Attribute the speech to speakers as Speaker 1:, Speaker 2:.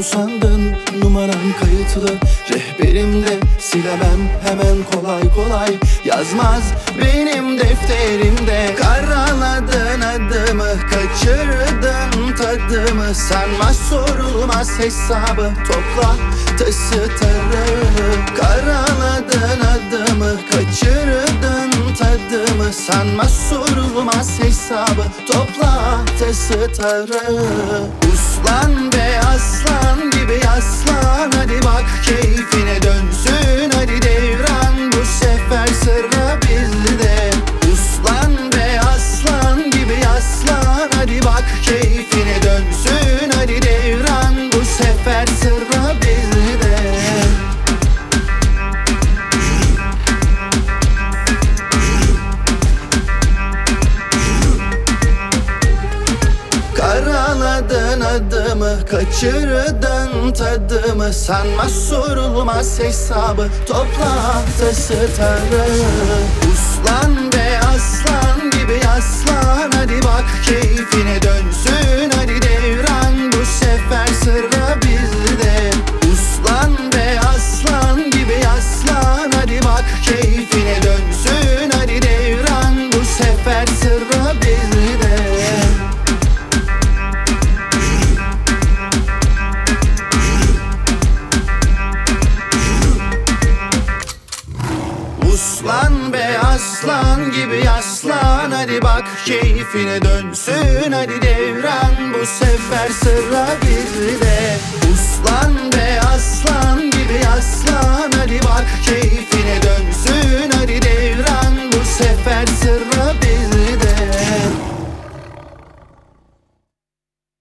Speaker 1: mu sandın? Numaram kayıtlı rehberimde, silemem hemen kolay kolay. Yazmaz benim defterimde. Karaladın adımı, kaçırdın tadımı. Sanma sorulmaz hesabı, topla taşı tarağı. Karaladın adımı, kaçırdın tadımı. Sanma sorulmaz hesabı, topla taşı tarağı. Uslan be aslan gibi aslan, hadi bak keyfine dönsün hadi devran, bu sefer sıra bizde. Uslan be aslan gibi aslan, hadi bak keyfine dönsün hadi devran, bu sefer sıra bizde. Karaladın adımı, kaçırdın tadımı. Sanma sorulmaz hesabı, topla taşı tarağı. Uslan be aslan gibi aslan, hadi bak keyfine dönsün hadi devran, bu sefer sıra bizde. Uslan be aslan gibi aslan, hadi bak keyfine dönsün hadi devran, bu sefer sıra bizde. Uslan be aslan gibi aslan, hadi bak keyfine dönsün hadi devran, bu sefer sıra bizde. Uslan be aslan gibi aslan, hadi bak keyfine dönsün hadi devran, bu sefer sıra bizde.